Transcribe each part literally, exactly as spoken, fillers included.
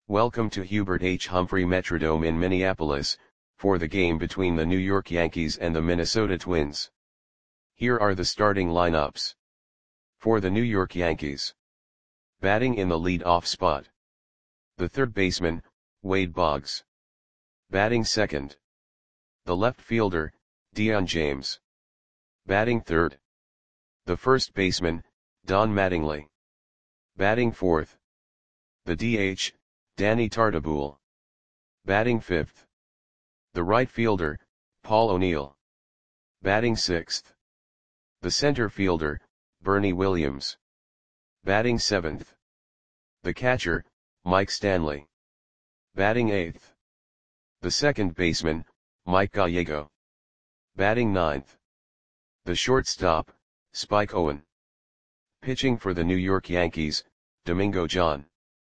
Welcome to Hubert H. Humphrey Metrodome in Minneapolis, for the game between the New York Yankees and the Minnesota Twins. Here are the starting lineups. For the New York Yankees. Batting in the lead-off spot. The third baseman, Wade Boggs. Batting second. The left fielder, Dion James. Batting third. The first baseman, Don Mattingly. Batting fourth. The D H, Danny Tartabull. Batting fifth. The right fielder, Paul O'Neill. Batting sixth. The center fielder, Bernie Williams. Batting seventh. The catcher, Mike Stanley. Batting eighth. The second baseman, Mike Gallego. Batting ninth. The shortstop, Spike Owen. Pitching for the New York Yankees, Domingo John.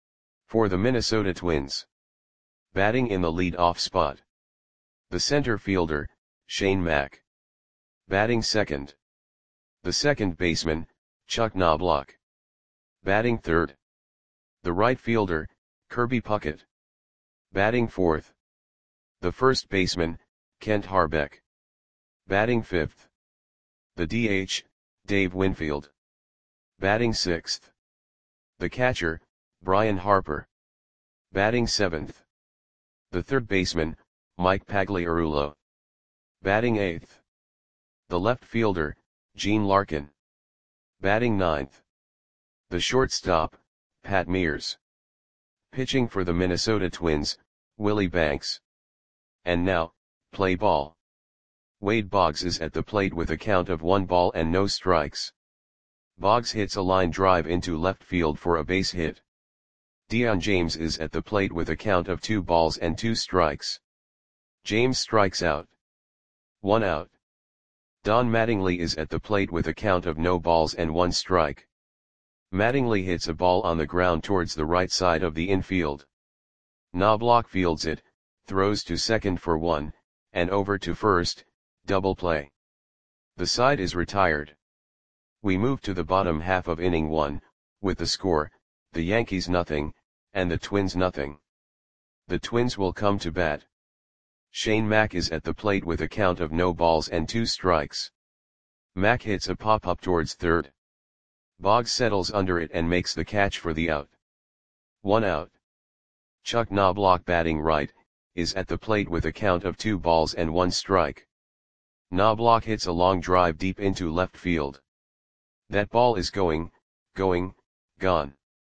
For the Minnesota Twins. Batting in the lead-off spot. The center fielder, Shane Mack. Batting second. The second baseman, Chuck Knobloch. Batting third. The right fielder, Kirby Puckett. Batting fourth. The first baseman, Kent Harbeck. Batting fifth. The D H, Dave Winfield. Batting sixth. The catcher, Brian Harper. Batting seventh. The third baseman, Mike Pagliarulo. Batting eighth. The left fielder, Gene Larkin. Batting ninth. The shortstop, Pat Mears. Pitching for the Minnesota Twins, Willie Banks. And now, play ball. Wade Boggs is at the plate with a count of one ball and no strikes. Boggs hits a line drive into left field for a base hit. Dion James is at the plate with a count of two balls and two strikes. James strikes out. One out. Don Mattingly is at the plate with a count of no balls and one strike. Mattingly hits a ball on the ground towards the right side of the infield. Knobloch fields it, throws to second for one, and over to first, double play. The side is retired. We move to the bottom half of inning one, with the score, the Yankees nothing, and the Twins nothing. The Twins will come to bat. Shane Mack is at the plate with a count of no balls and two strikes. Mack hits a pop-up towards third. Boggs settles under it and makes the catch for the out. One out. Chuck Knobloch, batting right, is at the plate with a count of two balls and one strike. Knobloch hits a long drive deep into left field. That ball is going, going, gone.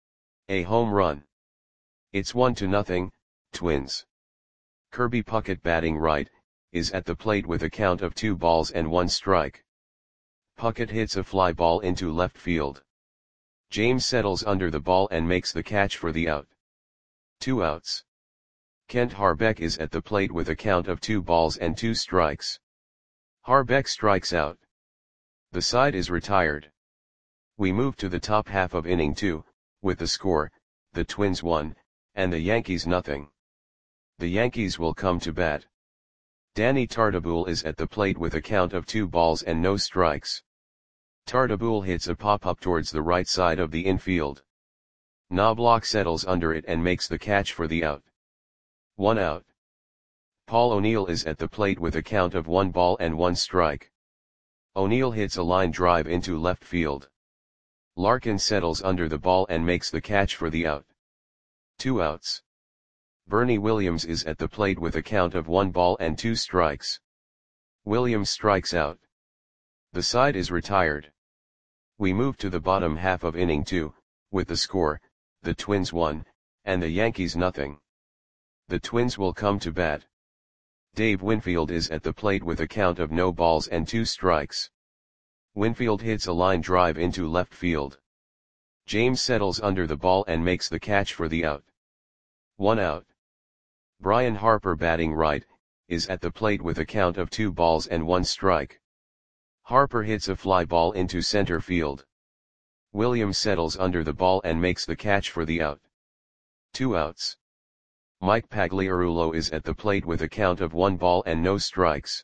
A home run. It's one to nothing, Twins. Kirby Puckett, batting right, is at the plate with a count of two balls and one strike. Puckett hits a fly ball into left field. James settles under the ball and makes the catch for the out. Two outs. Kent Harbeck is at the plate with a count of two balls and two strikes. Harbeck strikes out. The side is retired. We move to the top half of inning two, with the score, the Twins one, and the Yankees nothing. The Yankees will come to bat. Danny Tartabull is at the plate with a count of two balls and no strikes. Tartabull hits a pop-up towards the right side of the infield. Knobloch settles under it and makes the catch for the out. One out. Paul O'Neill is at the plate with a count of one ball and one strike. O'Neill hits a line drive into left field. Larkin settles under the ball and makes the catch for the out. Two outs. Bernie Williams is at the plate with a count of one ball and two strikes. Williams strikes out. The side is retired. We move to the bottom half of inning two, with the score, the Twins one, and the Yankees nothing. The Twins will come to bat. Dave Winfield is at the plate with a count of no balls and two strikes. Winfield hits a line drive into left field. James settles under the ball and makes the catch for the out. One out. Brian Harper, batting right, is at the plate with a count of two balls and one strike. Harper hits a fly ball into center field. Williams settles under the ball and makes the catch for the out. Two outs. Mike Pagliarulo is at the plate with a count of one ball and no strikes.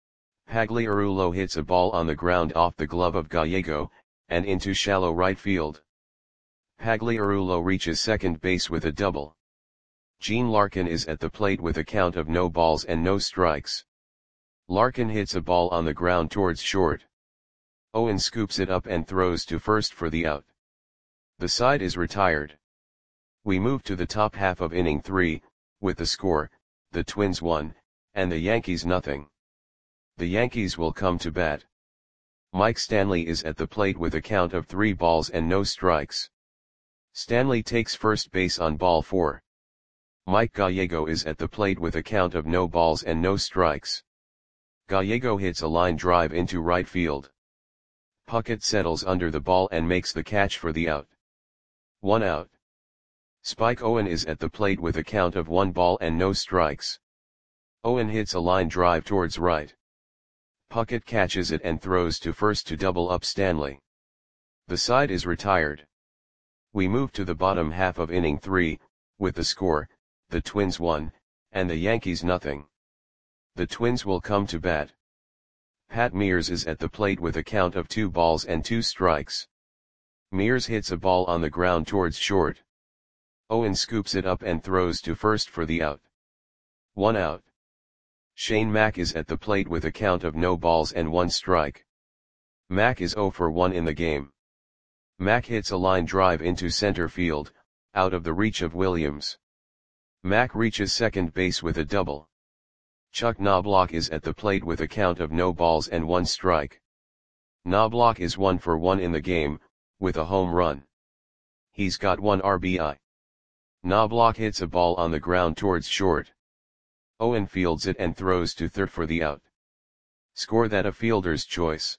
Pagliarulo hits a ball on the ground off the glove of Gallego, and into shallow right field. Pagliarulo reaches second base with a double. Gene Larkin is at the plate with a count of no balls and no strikes. Larkin hits a ball on the ground towards short. Owen scoops it up and throws to first for the out. The side is retired. We move to the top half of inning three, with the score, the Twins one, and the Yankees nothing. The Yankees will come to bat. Mike Stanley is at the plate with a count of three balls and no strikes. Stanley takes first base on ball four. Mike Gallego is at the plate with a count of no balls and no strikes. Gallego hits a line drive into right field. Puckett settles under the ball and makes the catch for the out. One out. Spike Owen is at the plate with a count of one ball and no strikes. Owen hits a line drive towards right. Puckett catches it and throws to first to double up Stanley. The side is retired. We move to the bottom half of inning three, with the score, the Twins one, and the Yankees nothing. The Twins will come to bat. Pat Mears is at the plate with a count of two balls and two strikes. Mears hits a ball on the ground towards short. Owen scoops it up and throws to first for the out. One out. Shane Mack is at the plate with a count of no balls and one strike. Mack is oh for one in the game. Mack hits a line drive into center field, out of the reach of Williams. Mack reaches second base with a double. Chuck Knobloch is at the plate with a count of no balls and one strike. Knobloch is one for one in the game, with a home run. He's got one R B I. Knobloch hits a ball on the ground towards short. Owen fields it and throws to third for the out. Score that a fielder's choice.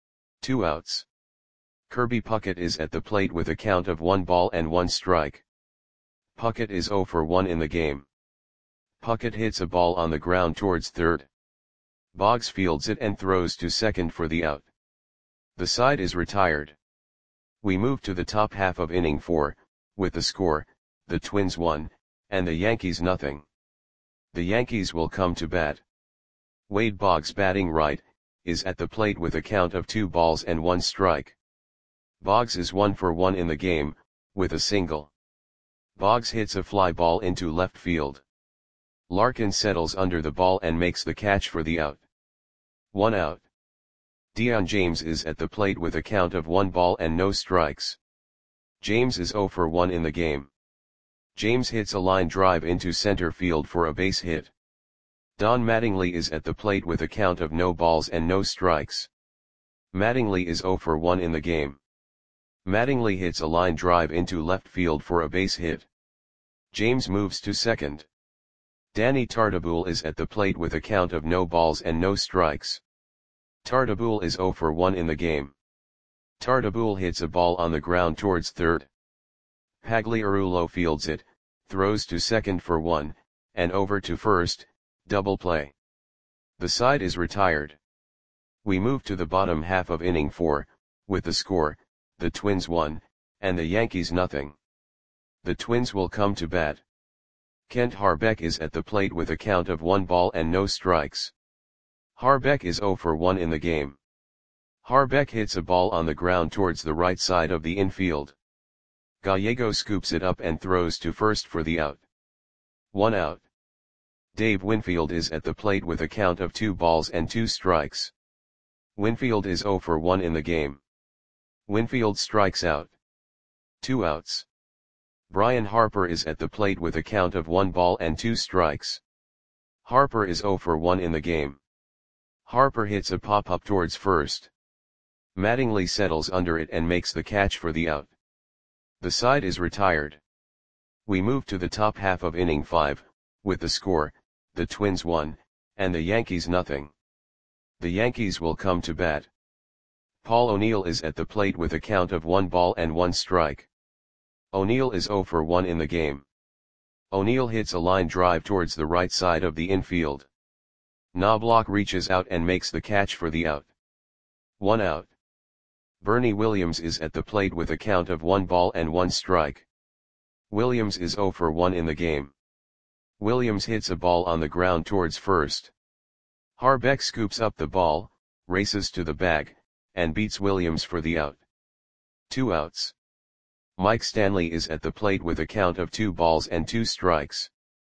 Two outs. Kirby Puckett is at the plate with a count of one ball and one strike. Puckett is oh for one in the game. Puckett hits a ball on the ground towards third. Boggs fields it and throws to second for the out. The side is retired. We move to the top half of inning four, with the score, the Twins one, and the Yankees nothing. The Yankees will come to bat. Wade Boggs, batting right, is at the plate with a count of two balls and one strike. Boggs is one for one in the game, with a single. Boggs hits a fly ball into left field. Larkin settles under the ball and makes the catch for the out. One out. Dion James is at the plate with a count of one ball and no strikes. James is oh for one in the game. James hits a line drive into center field for a base hit. Don Mattingly is at the plate with a count of no balls and no strikes. Mattingly is oh for one in the game. Mattingly hits a line drive into left field for a base hit. James moves to second. Danny Tartabull is at the plate with a count of no balls and no strikes. Tartabull is oh for one in the game. Tartabull hits a ball on the ground towards third. Pagliarulo fields it, throws to second for one, and over to first, double play. The side is retired. We move to the bottom half of inning four, with the score, the Twins one, and the Yankees nothing. The Twins will come to bat. Kent Harbeck is at the plate with a count of one ball and no strikes. Harbeck is oh for one in the game. Harbeck hits a ball on the ground towards the right side of the infield. Gallego scoops it up and throws to first for the out. One out. Dave Winfield is at the plate with a count of two balls and two strikes. Winfield is oh for one in the game. Winfield strikes out. Two outs. Brian Harper is at the plate with a count of one ball and two strikes. Harper is oh for one in the game. Harper hits a pop-up towards first. Mattingly settles under it and makes the catch for the out. The side is retired. We move to the top half of inning five, with the score, the Twins one, and the Yankees nothing. The Yankees will come to bat. Paul O'Neill is at the plate with a count of one ball and one strike. O'Neill is oh for one in the game. O'Neill hits a line drive towards the right side of the infield. Knobloch reaches out and makes the catch for the out. One out. Bernie Williams is at the plate with a count of one ball and one strike. Williams is oh for one in the game. Williams hits a ball on the ground towards first. Harbeck scoops up the ball, races to the bag, and beats Williams for the out. Two outs. Mike Stanley is at the plate with a count of two balls and two strikes.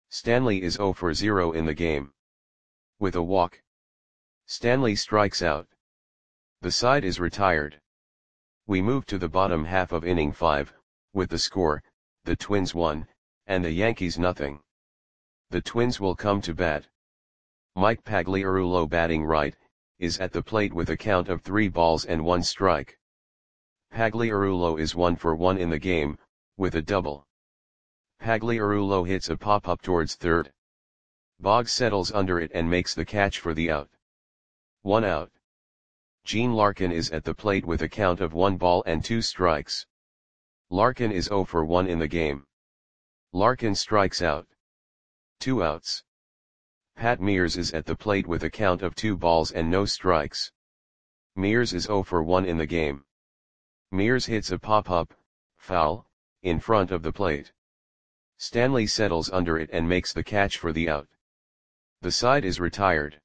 Stanley is zero for zero in the game. With a walk, Stanley strikes out. The side is retired. We move to the bottom half of inning five, with the score, the Twins one, and the Yankees nothing. The Twins will come to bat. Mike Pagliarulo, batting right, is at the plate with a count of three balls and one strike. Pagliarulo is one for one in the game, with a double. Pagliarulo hits a pop-up towards third. Boggs settles under it and makes the catch for the out. One out. Gene Larkin is at the plate with a count of one ball and two strikes. Larkin is zero for one in the game. Larkin strikes out. Two outs. Pat Mears is at the plate with a count of two balls and no strikes. Mears is zero for one in the game. Mears hits a pop-up, foul, in front of the plate. Stanley settles under it and makes the catch for the out. The side is retired.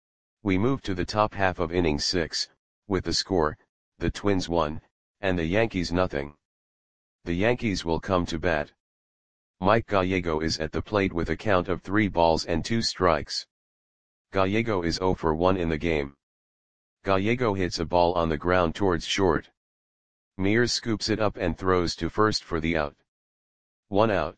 We move to the top half of inning six, with the score, the Twins one, and the Yankees nothing. The Yankees will come to bat. Mike Gallego is at the plate with a count of three balls and two strikes. Gallego is zero for one in the game. Gallego hits a ball on the ground towards short. Mears scoops it up and throws to first for the out. One out.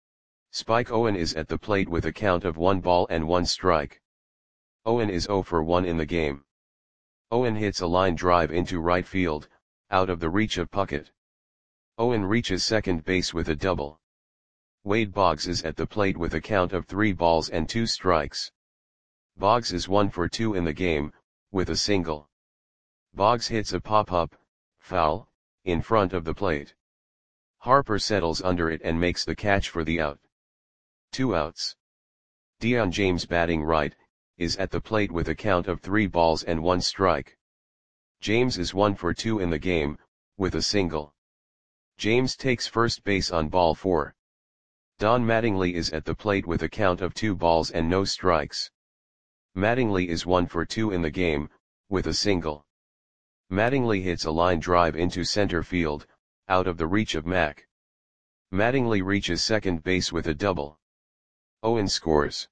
Spike Owen is at the plate with a count of one ball and one strike. Owen is zero for one in the game. Owen hits a line drive into right field, out of the reach of Puckett. Owen reaches second base with a double. Wade Boggs is at the plate with a count of three balls and two strikes. Boggs is one for two in the game, with a single. Boggs hits a pop-up, foul, in front of the plate. Harper settles under it and makes the catch for the out. Two outs. Dion James, batting right, is at the plate with a count of three balls and one strike. James is one for two in the game, with a single. James takes first base on ball four. Don Mattingly is at the plate with a count of two balls and no strikes. Mattingly is one for two in the game, with a single. Mattingly hits a line drive into center field, out of the reach of Mack. Mattingly reaches second base with a double. Owen scores.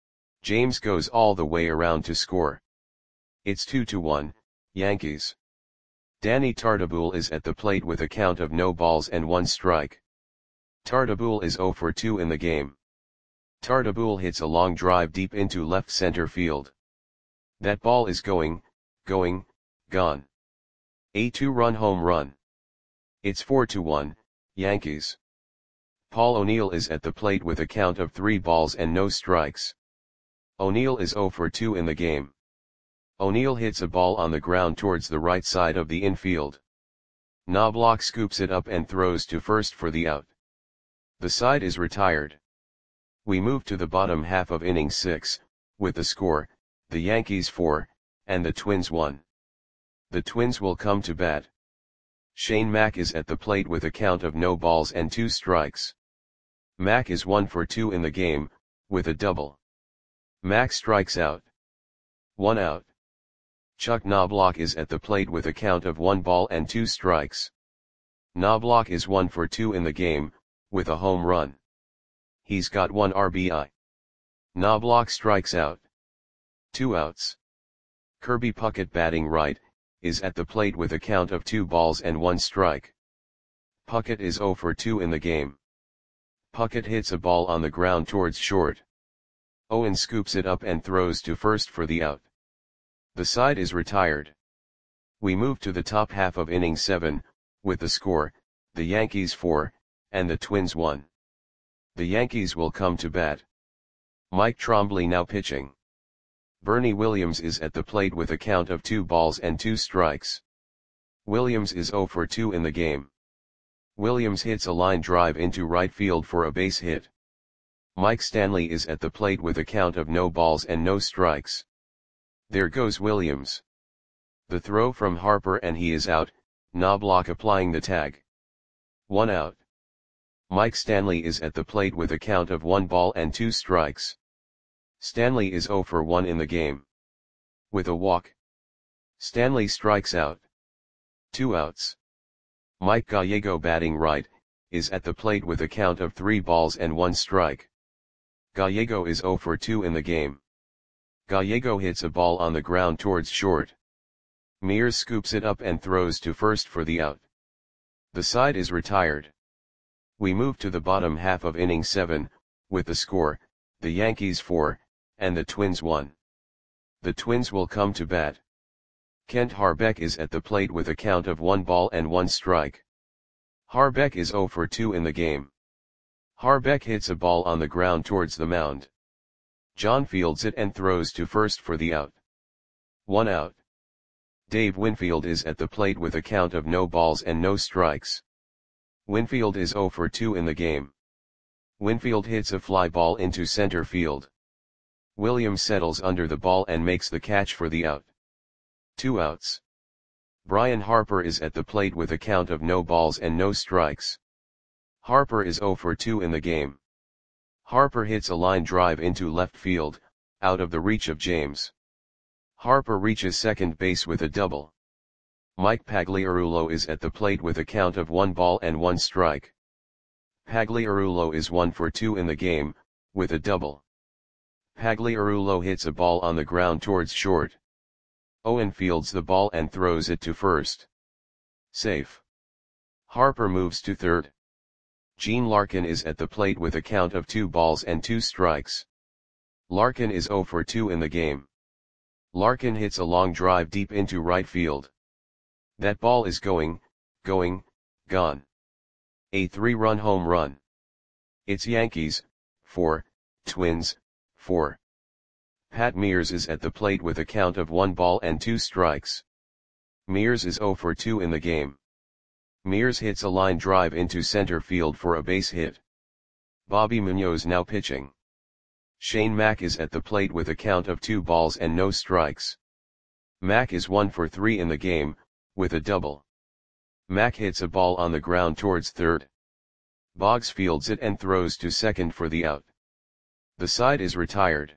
James goes all the way around to score. It's two to one, Yankees. Danny Tartabull is at the plate with a count of no balls and one strike. Tartabull is zero for two in the game. Tartabull hits a long drive deep into left center field. That ball is going, going, gone. A two-run home run. It's four to one, Yankees. Paul O'Neill is at the plate with a count of three balls and no strikes. O'Neill is zero for two in the game. O'Neill hits a ball on the ground towards the right side of the infield. Knobloch scoops it up and throws to first for the out. The side is retired. We move to the bottom half of inning six, with the score, the Yankees four, and the Twins one. The Twins will come to bat. Shane Mack is at the plate with a count of no balls and two strikes. Mack is one for two in the game, with a double. Mack strikes out. One out. Chuck Knobloch is at the plate with a count of one ball and two strikes. Knobloch is one for two in the game, with a home run. He's got one R B I. Knobloch strikes out. Two outs. Kirby Puckett, batting right, is at the plate with a count of two balls and one strike. Puckett is zero for two in the game. Puckett hits a ball on the ground towards short. Owen scoops it up and throws to first for the out. The side is retired. We move to the top half of inning seven, with the score, the Yankees four, and the Twins one. The Yankees will come to bat. Mike Trombley now pitching. Bernie Williams is at the plate with a count of two balls and two strikes. Williams is zero for two in the game. Williams hits a line drive into right field for a base hit. Mike Stanley is at the plate with a count of no balls and no strikes. There goes Williams. The throw from Harper and he is out, Knobloch applying the tag. One out. Mike Stanley is at the plate with a count of one ball and two strikes. Stanley is zero for one in the game. With a walk, Stanley strikes out. Two outs. Mike Gallego, batting right, is at the plate with a count of three balls and one strike. Gallego is zero for two in the game. Gallego hits a ball on the ground towards short. Mears scoops it up and throws to first for the out. The side is retired. We move to the bottom half of inning seven, with the score, the Yankees four, and the Twins one. The Twins will come to bat. Kent Harbeck is at the plate with a count of one ball and one strike. Harbeck is zero for two in the game. Harbeck hits a ball on the ground towards the mound. John fields it and throws to first for the out. One out. Dave Winfield is at the plate with a count of no balls and no strikes. Winfield is zero for two in the game. Winfield hits a fly ball into center field. Williams settles under the ball and makes the catch for the out. Two outs. Brian Harper is at the plate with a count of no balls and no strikes. Harper is zero for two in the game. Harper hits a line drive into left field, out of the reach of James. Harper reaches second base with a double. Mike Pagliarulo is at the plate with a count of one ball and one strike. Pagliarulo is one for two in the game, with a double. Pagliarulo hits a ball on the ground towards short. Owen fields the ball and throws it to first. Safe. Harper moves to third. Gene Larkin is at the plate with a count of two balls and two strikes. Larkin is zero for two in the game. Larkin hits a long drive deep into right field. That ball is going, going, gone. A three-run home run. It's Yankees, four, Twins, four. Pat Mears is at the plate with a count of one ball and two strikes. Mears is zero for two in the game. Mears hits a line drive into center field for a base hit. Bobby Munoz now pitching. Shane Mack is at the plate with a count of two balls and no strikes. Mack is one for three in the game, with a double. Mack hits a ball on the ground towards third. Boggs fields it and throws to second for the out. The side is retired.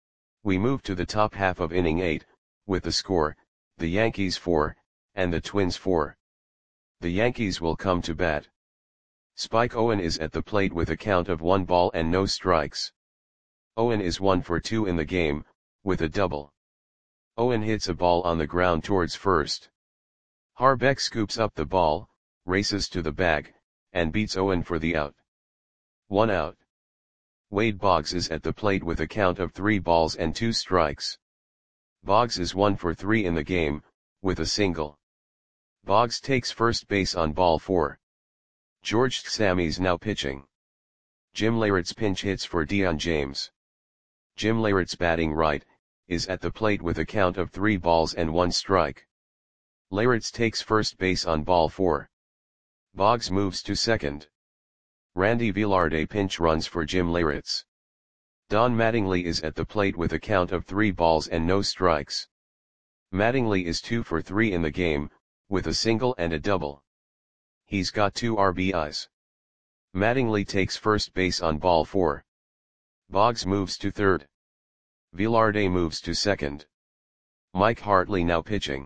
We move to the top half of inning eight, with the score, the Yankees four, and the Twins four. The Yankees will come to bat. Spike Owen is at the plate with a count of one ball and no strikes. Owen is one for two in the game, with a double. Owen hits a ball on the ground towards first. Harbeck scoops up the ball, races to the bag, and beats Owen for the out. One out. Wade Boggs is at the plate with a count of three balls and two strikes. Boggs is one for three in the game, with a single. Boggs takes first base on ball four. George Sammy's now pitching. Jim Leyritz pinch hits for Dion James. Jim Leyritz batting right, is at the plate with a count of three balls and one strike. Leyritz takes first base on ball four. Boggs moves to second. Randy Velarde pinch runs for Jim Leyritz. Don Mattingly is at the plate with a count of three balls and no strikes. Mattingly is two for three in the game, with a single and a double. He's got two R B Is. Mattingly takes first base on ball four. Boggs moves to third. Velarde moves to second. Mike Hartley now pitching.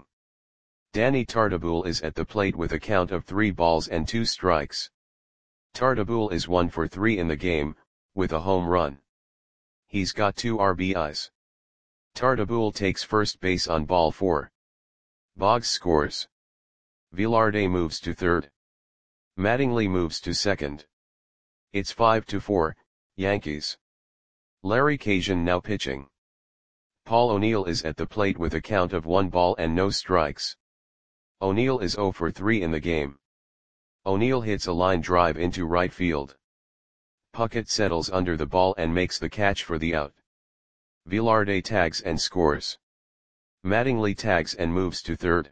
Danny Tartabull is at the plate with a count of three balls and two strikes. Tartabull is one for three in the game, with a home run. He's got two R B Is. Tartabull takes first base on ball four. Boggs scores. Velarde moves to third. Mattingly moves to second. It's five to four, Yankees. Larry Cajun now pitching. Paul O'Neill is at the plate with a count of one ball and no strikes. O'Neill is zero for three in the game. O'Neill hits a line drive into right field. Puckett settles under the ball and makes the catch for the out. Velarde tags and scores. Mattingly tags and moves to third.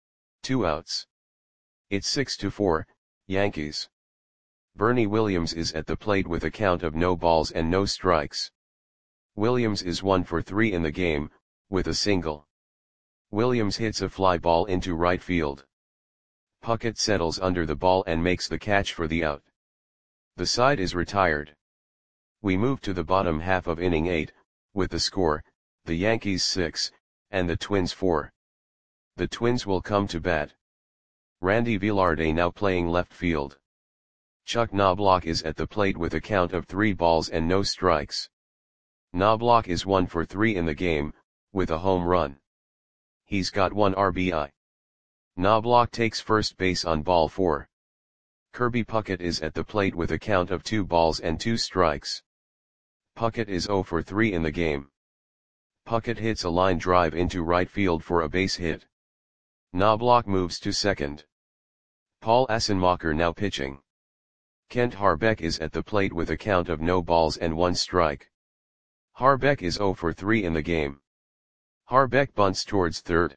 Two outs. It's six to four, Yankees. Bernie Williams is at the plate with a count of no balls and no strikes. Williams is one for three in the game, with a single. Williams hits a fly ball into right field. Puckett settles under the ball and makes the catch for the out. The side is retired. We move to the bottom half of inning eight, with the score, the Yankees six, and the Twins four. The Twins will come to bat. Randy Velarde now playing left field. Chuck Knobloch is at the plate with a count of three balls and no strikes. Knobloch is one for three in the game, with a home run. He's got one R B I. Knobloch takes first base on ball four. Kirby Puckett is at the plate with a count of two balls and two strikes. Puckett is zero for three in the game. Puckett hits a line drive into right field for a base hit. Knobloch moves to second. Paul Assenmacher now pitching. Kent Harbeck is at the plate with a count of no balls and one strike. Harbeck is zero for three in the game. Harbeck bunts towards third.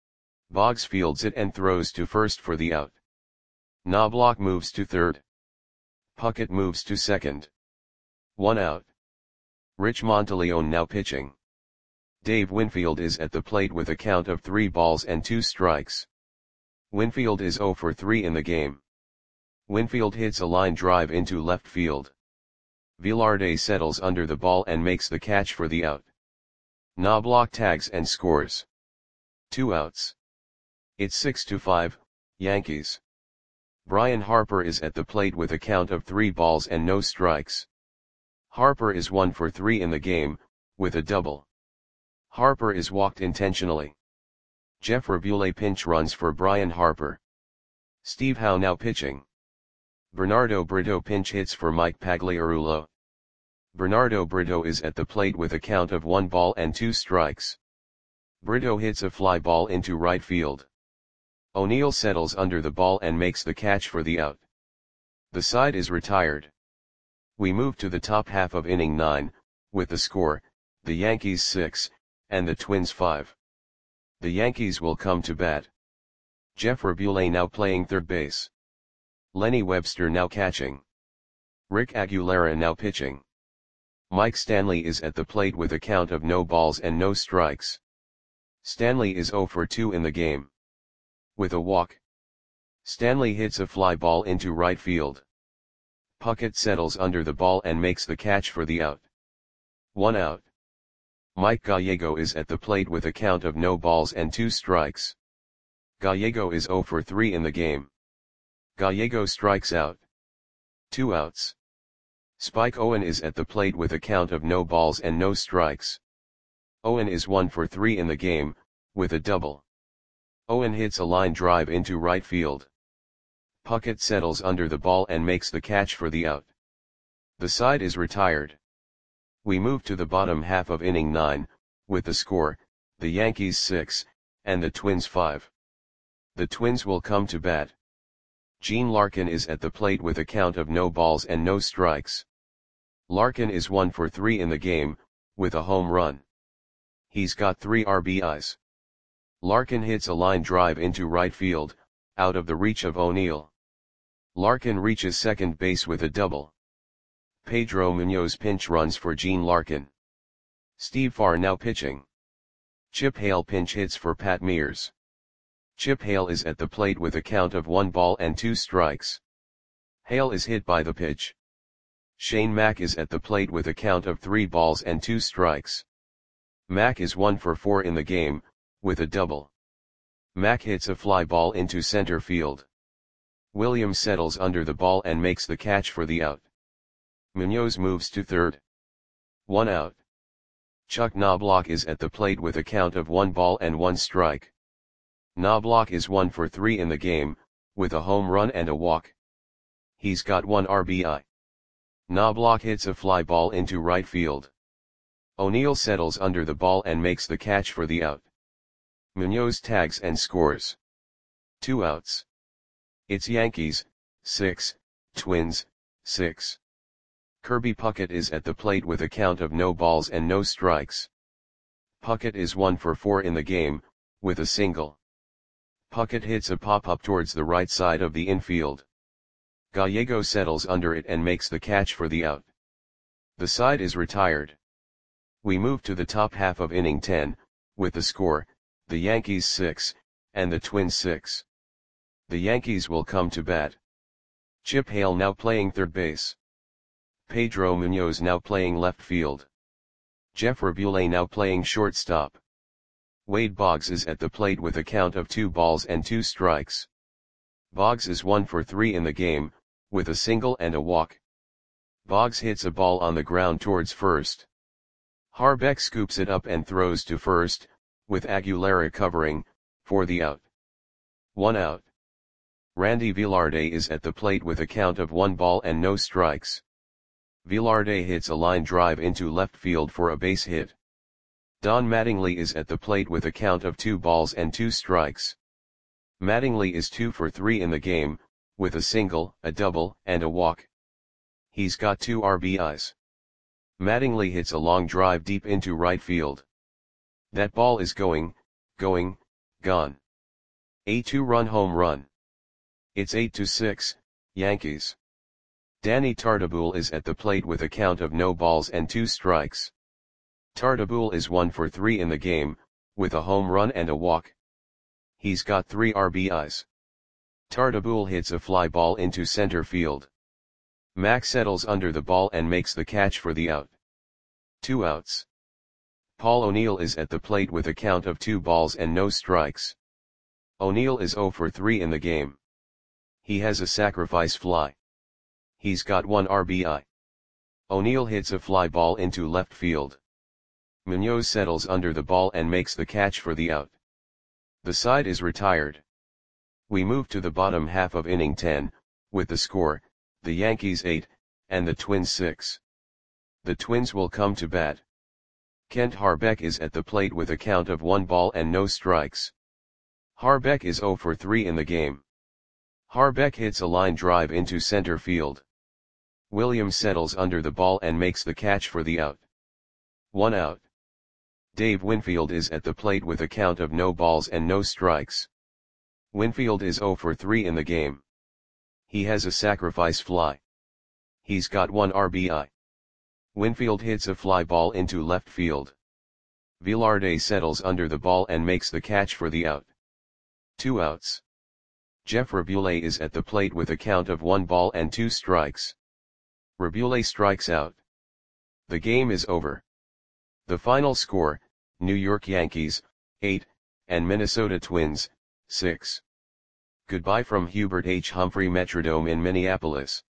Boggs fields it and throws to first for the out. Knobloch moves to third. Puckett moves to second. One out. Rich Monteleone now pitching. Dave Winfield is at the plate with a count of three balls and two strikes. Winfield is zero for three in the game. Winfield hits a line drive into left field. Velarde settles under the ball and makes the catch for the out. Knobloch tags and scores. Two outs. It's six to five, Yankees. Brian Harper is at the plate with a count of three balls and no strikes. Harper is one for three in the game, with a double. Harper is walked intentionally. Jeff Rabule pinch runs for Brian Harper. Steve Howe now pitching. Bernardo Brito pinch hits for Mike Pagliarulo. Bernardo Brito is at the plate with a count of one ball and two strikes. Brito hits a fly ball into right field. O'Neill settles under the ball and makes the catch for the out. The side is retired. We move to the top half of inning nine, with the score, the Yankees six, and the Twins five. The Yankees will come to bat. Jeff Rabule now playing third base. Lenny Webster now catching. Rick Aguilera now pitching. Mike Stanley is at the plate with a count of no balls and no strikes. Stanley is zero for two in the game. With a walk. Stanley hits a fly ball into right field. Puckett settles under the ball and makes the catch for the out. One out. Mike Gallego is at the plate with a count of no balls and two strikes. Gallego is zero for three in the game. Gallego strikes out. Two outs. Spike Owen is at the plate with a count of no balls and no strikes. Owen is one for three in the game, with a double. Owen hits a line drive into right field. Puckett settles under the ball and makes the catch for the out. The side is retired. We move to the bottom half of inning nine, with the score, the Yankees six, and the Twins five. The Twins will come to bat. Gene Larkin is at the plate with a count of no balls and no strikes. Larkin is one for three in the game, with a home run. He's got three R B Is. Larkin hits a line drive into right field, out of the reach of O'Neill. Larkin reaches second base with a double. Pedro Munoz pinch runs for Gene Larkin. Steve Farr now pitching. Chip Hale pinch hits for Pat Mears. Chip Hale is at the plate with a count of one ball and two strikes. Hale is hit by the pitch. Shane Mack is at the plate with a count of three balls and two strikes. Mack is one for four in the game, with a double. Mack hits a fly ball into center field. Williams settles under the ball and makes the catch for the out. Munoz moves to third. One out. Chuck Knobloch is at the plate with a count of one ball and one strike. Knobloch is one for three in the game, with a home run and a walk. He's got one R B I. Knobloch hits a fly ball into right field. O'Neill settles under the ball and makes the catch for the out. Munoz tags and scores. Two outs. It's Yankees, six, Twins, six. Kirby Puckett is at the plate with a count of no balls and no strikes. Puckett is one for four in the game, with a single. Puckett hits a pop-up towards the right side of the infield. Gallego settles under it and makes the catch for the out. The side is retired. We move to the top half of inning ten, with the score, the Yankees six, and the Twins six. The Yankees will come to bat. Chip Hale now playing third base. Pedro Munoz now playing left field. Jeff Rabule now playing shortstop. Wade Boggs is at the plate with a count of two balls and two strikes. Boggs is one for three in the game, with a single and a walk. Boggs hits a ball on the ground towards first. Harbeck scoops it up and throws to first, with Aguilera covering, for the out. One out. Randy Velarde is at the plate with a count of one ball and no strikes. Velarde hits a line drive into left field for a base hit. Don Mattingly is at the plate with a count of two balls and two strikes. Mattingly is two for three in the game, with a single, a double, and a walk. He's got two R B Is. Mattingly hits a long drive deep into right field. That ball is going, going, gone. A two-run home run. It's eight to six, Yankees. Danny Tartabull is at the plate with a count of no balls and two strikes. Tartabull is one for three in the game, with a home run and a walk. He's got three R B Is. Tartabull hits a fly ball into center field. Mack settles under the ball and makes the catch for the out. Two outs. Paul O'Neill is at the plate with a count of two balls and no strikes. O'Neill is zero for three in the game. He has a sacrifice fly. He's got one R B I. O'Neill hits a fly ball into left field. Munoz settles under the ball and makes the catch for the out. The side is retired. We move to the bottom half of inning ten, with the score, the Yankees eight, and the Twins six. The Twins will come to bat. Kent Harbeck is at the plate with a count of one ball and no strikes. Harbeck is zero for three in the game. Harbeck hits a line drive into center field. Williams settles under the ball and makes the catch for the out. One out. Dave Winfield is at the plate with a count of no balls and no strikes. Winfield is zero for three in the game. He has a sacrifice fly. He's got one R B I. Winfield hits a fly ball into left field. Velarde settles under the ball and makes the catch for the out. Two outs. Jeff Rabule is at the plate with a count of one ball and two strikes. Rabule strikes out. The game is over. The final score, New York Yankees, eight, and Minnesota Twins, six. Goodbye from Hubert H. Humphrey Metrodome in Minneapolis.